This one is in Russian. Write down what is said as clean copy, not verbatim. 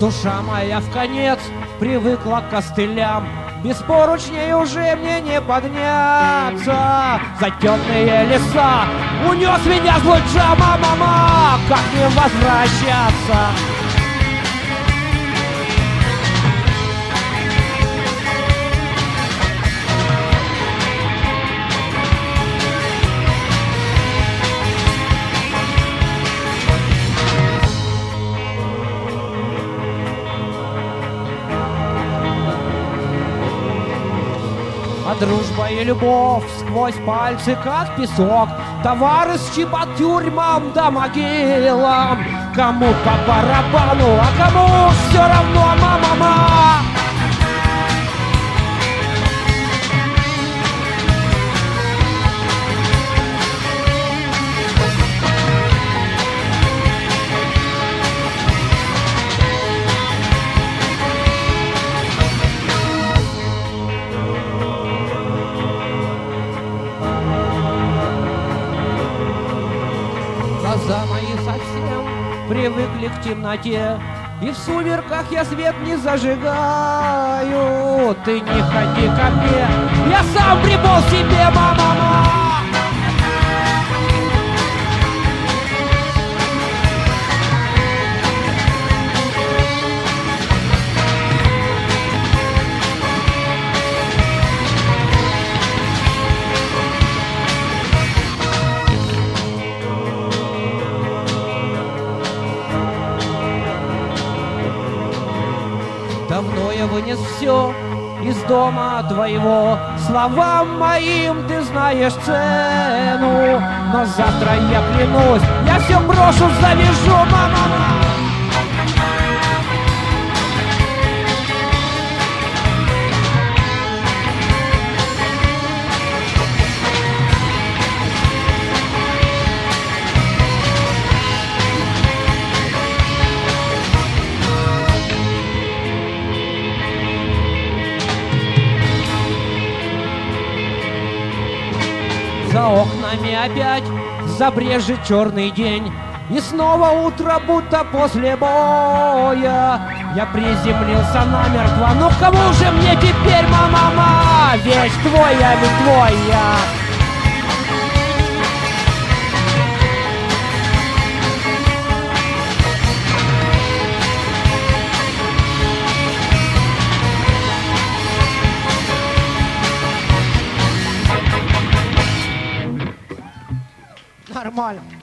Душа моя вконец привыкла к костылям, без поручней уже мне не подняться. За темные леса унес меня злой Джама, мама, как не возвращаться? А дружба и любовь сквозь пальцы, как песок, товары счипат тюрьмам да могилам. Кому по барабану, а кому все равно, мама. Глаза мои совсем привыкли к темноте, и в сумерках я свет не зажигаю. Ты не ходи ко мне, я сам припол себе, мама. Давно я вынес все из дома твоего, словам моим ты знаешь цену. Но завтра я клянусь, я все брошу, завяжу, мама. За окнами опять забрежет черный день, и снова утро, будто после боя. Я приземлился намертво, ну кому же мне теперь, мама? Вещь твоя, ведь твоя. Нормально.